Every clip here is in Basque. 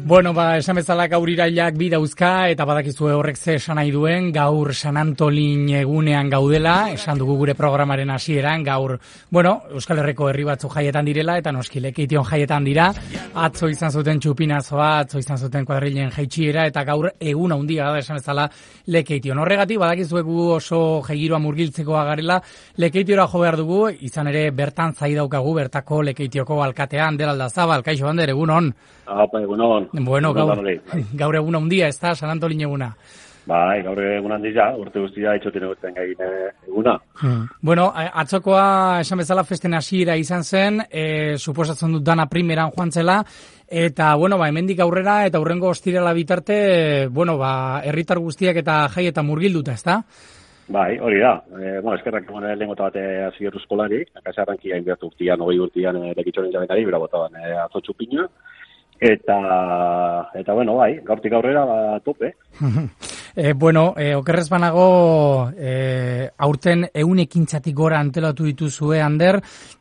Bueno, esan bezala gaur irailak bi dauzka, eta badakizue horrek ze esan nahi duen, gaur San Antolin egunean gaudela, esan dugu gure programaren hasieran, gaur, Euskal Herriko herri batzu jaietan direla, eta noski Lekeition jaietan dira, atzo izan zuten txupinazoa, atzo izan zuten kuadrilen jaitsiera, eta gaur egun handia da, esan bezala Lekeition. Horregatik, badakizue gu oso jaigiroa murgiltzekoa garela, Lekeitiora jo behar dugu, izan ere bertan zai daukagu, bertako Lekeitioko alkatea, Ander Aldazabal, kaixo Ander, egunon. Egunon. Bueno, gaur egun handia, ez da, San Antolin eguna. Bai, gaur egun handia, urte guztia itxotin egoten gain eguna. Bueno, atzokoa esan bezala festen hasiera izan zen, suposatzen dut dana primeran joan zela, eta, hemendik aurrera eta hurrengo ostirala bitarte, herritar guztiak eta jai eta murgilduta, ez da? Bai, hori da. Eskerrak lehen gota bat hasi eskolari, akase arrankia inbertu urtean, 20 urtean Lekitxoren jabetari, bera botaban atzo txupina. Eta gaurtik aurrera tope. Okerrez banago, aurten 100 ekintzatik gora antelatu dituzue, Ander,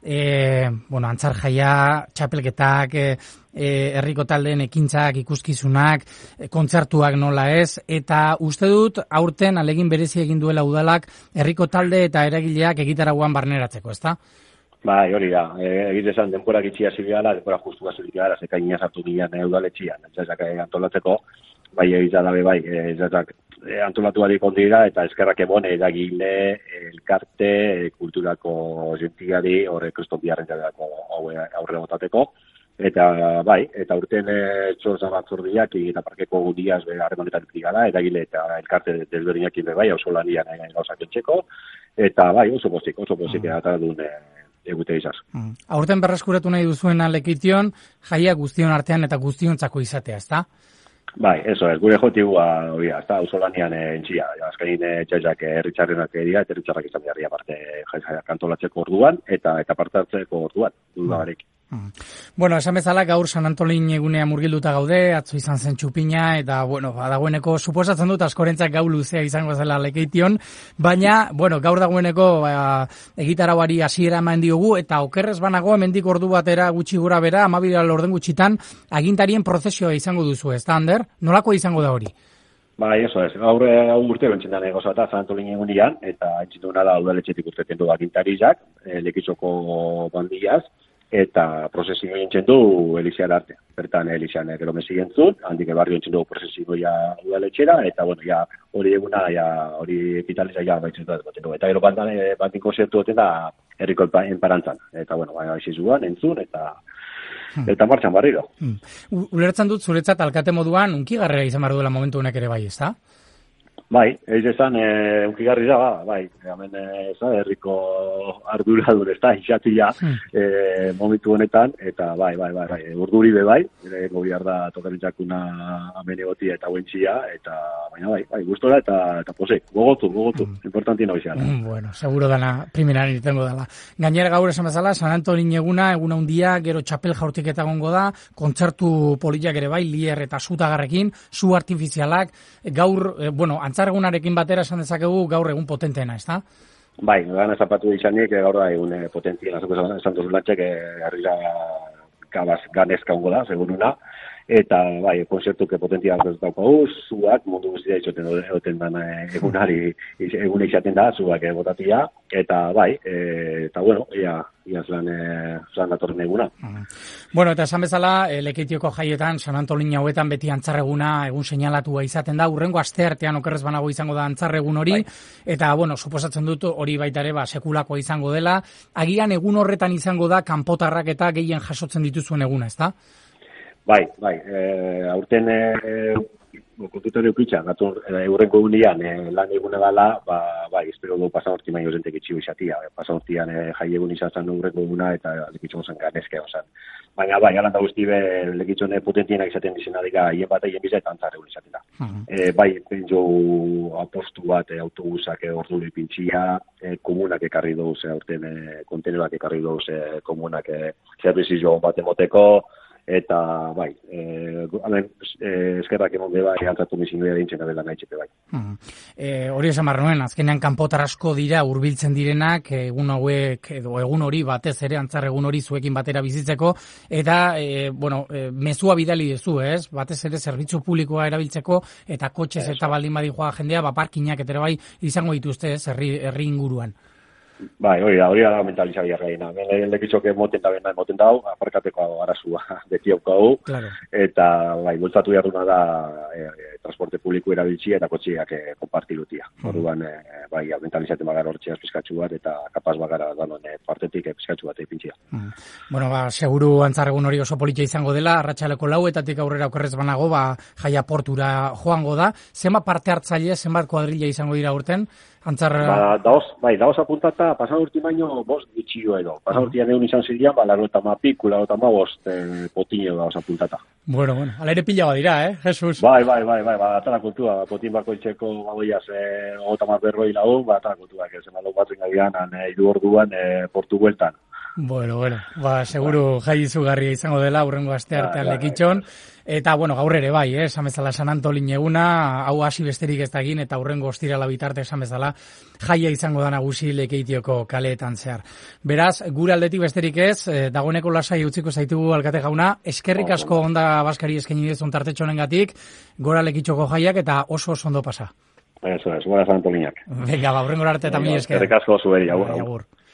antzar jaia, txapelketak, herriko taldeen ekintzak, ikuskizunak, kontzertuak nola ez, eta uste dut aurten alegin berezi egin duela udalak herriko talde eta eragileak egitaragoan barneratzeko, ezta? Bai, hori da. Egite esan, denborak itxia zibiala, denborak justu gazurik gara, zekaina sartu ginean udaletxian, etxezak antolatzeko, bai egitza dabe bai, etxezak antolatu barik ondira, eta eskerrak emone edagile, elkarte, kulturako jentiari, horre kriston biharren jadeko aurre botateko, eta bai, eta urten txorza batzordiak eta parkeko gudiaz harremanetan gara, edagile eta elkarte desberdinak bai, oso lanian gauzak etxeko, eta bai, oso pozik eta duen egute izaz. Aurten berreskuratu nahi duzuena Lekeition, jaia guztion artean eta guztiontzako izatea, ezta? Bai, eso es, gure jotigua, ezta, auzolanean entxia, azkain txaiak herritxarrenak dira, eta herritxarrak izan beharria parte jaiak antolatzeko orduan, eta partartzeko orduan, dudabarik. Esan bezala gaur San Antolin egunea murgilduta gaude, atzo izan zen txupina, eta, dagoeneko, suposatzen dut askorentzak gau luzea izango zela Lekeition, baina, gaur dagoeneko egitarauari hasiera eman diogu, eta okerrez banago, hemendik ordu batera gutxi gora bera, 12 laurden gutxitan, agintarien prozesioa izango duzu, ez da, Ander? Nolako izango da hori? Bai, eso es. Gaur urte bentsendan egozata San Antolin egunian, eta entzituna da udaletxetik urteten du agintariak, Lekeitzoko bandiaz, eta prozesio entzen du Eliziara arte. Bertan Elizian gero mesi entzun, handik barrio entzen du prozesioa udaletxera, eta hori eguna, hori epitaliza baitzen dut. Eta gero bantin konzertu duten da herriko enparantzan. Eta aizizuan entzun, eta martxan barriro. Ulertzen dut zuretzat alkate moduan, unkigarrera izan behar duela momentu honek ere bai, ez da? Bai, esan unkigarri da, bai, hemen herriko arduradur ez da, izatia momentu honetan, eta bai, urduri be bai, gobiar da tokaritxakuna amenegoti eta huentxia, eta baina bai, gustora eta posek, gogotu, importantien hau izan. Seguro dana, primeran irtengo dela. Gainera gaur esan bezala, San Antolin eguna handia, gero txapel jaurtik eta gongo da, kontzertu poliak ere bai, lier eta zutagarrekin, zu artifizialak, gaur, antzargunarekin batera esan dezakegu gaur egun potenteena, ez da? Bai, gana zapatu izanik, gaur da egun potentia, esan dut lantxek, herrira ganezka ongo da, seguruna, eta bai, konzertuke potentia daukagu, zuak mundu guztia izoten dan egunari, egune izaten da, zuak botatia, eta bai, eta ia zlan datorren eguna. Eta esan bezala, Lekeitioko jaietan, San Antolin hauetan beti antzarreguna egun seinalatua izaten da, urrengo asteartean okerrez banago izango da antzarregun hori, eta, suposatzen dut hori baita ere, sekulakoa izango dela, agian egun horretan izango da kanpotarrak eta gehien jasotzen dituzuen eguna, ez da? Bai, aurten kontutori ukitza, eurrenko egunean lan egune dela, espero du pasaurti maio zentek itxiu izatia. Pasaurtian jai egun izatzen urrenko eguna eta Lekeitzon zen ganezke osan. Baina alanda guzti Lekeitzon potentienak izaten dizenadika, hien bat egin biza eta antzar egun izaten da. Pentsu apostu bat, autobusak ordu lipintxia, komunak ekarri duz, aurten konteneroak ekarri duz, komunak zerbizio bat emoteko, eta bai, eskerrak emon bai, antzatu mizin dira dintzen abela nahi bai. Hori esan barra nuen, azkenean kanpotar asko dira hurbiltzen direnak, egun hauek, edo egun hori batez ere, antzar egun hori zuekin batera bizitzeko, eta, mezua bidali dezu, ez? Batez ere zerbitzu publikoa erabiltzeko, eta kotxez eta baldin badijoa jendea, parkinak eta bai izango dituzte, ez, herri inguruan. Bai, hori da mentalizabia gaina. Hemen lekitxoke moten dau, aparkateko arazua beti hau, claro. Eta bai, bultzatu jarruna da transporte publiko erabiltzi eta kotxiak konpartilutia. Orduan, bai, mentalizaten bagara hortxeaz pizkatxu bat, eta kapaz bagara danon partetik pizkatxu bat epintzia. Bueno, seguru antzarregun hori oso politia izango dela, arratsaleko 4:00 aurrera okerrez banago, jaia portura joango da. Zenbat parte hartzaile, zenbat kuadrilla izango dira urten? Daoz apuntata, pasan urti baino, bost bitxio edo. Pasan urtian egun izan zidean, larota piku, larota bost potinio daoz apuntata. Bueno, ala ere pila badira, Jesus? Bai, atara kultua, potin bako itxeko bagoiaz, berroi lagun, atara kultua, que zen alo batzen gabian, 3 orduan portu bueltan. Bueno, seguru jai izugarria izango dela, hurrengo aste artean lekitxon. Eta, gaur ere bai, esan bezala San Antolin eguna, hau hasi besterik ez da egin, eta hurrengo ostirala bitarte esan bezala, jaia izango da nagusi Lekeitioko kaleetan zehar. Beraz, gure aldetik besterik ez, dagoeneko lasai utziko zaitugu alkate jauna, eskerrik asko Onda Baskari eskaini dizun tartetxo honengatik, gora Lekeitioko jaiak eta oso ondo pasa. Eso es, gora San Antolinak. Venga, hurrengo arte eta mila esker. Eskerrik asko zueri, agur.